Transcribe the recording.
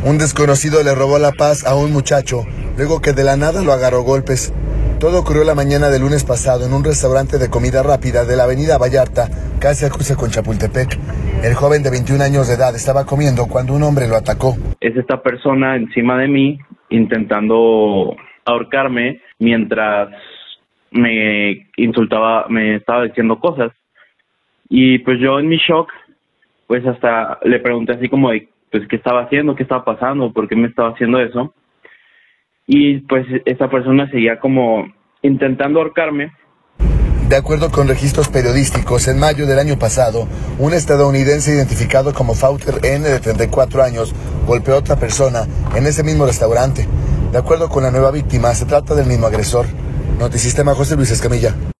Un desconocido le robó la paz a un muchacho, luego que de la nada lo agarró a golpes. Todo ocurrió la mañana del lunes pasado en un restaurante de comida rápida de la avenida Vallarta, casi al cruce con Chapultepec. El joven de 21 años de edad estaba comiendo cuando un hombre lo atacó. Es esta persona encima de mí intentando ahorcarme mientras me insultaba, me estaba diciendo cosas. Y pues yo en mi shock, pues hasta le pregunté así como de, pues qué estaba haciendo, qué estaba pasando, por qué me estaba haciendo eso. Y pues esta persona seguía como intentando ahorcarme. De acuerdo con registros periodísticos, en mayo del año pasado, un estadounidense identificado como Fauter N, de 34 años, golpeó a otra persona en ese mismo restaurante. De acuerdo con la nueva víctima, se trata del mismo agresor. Notisistema, José Luis Escamilla.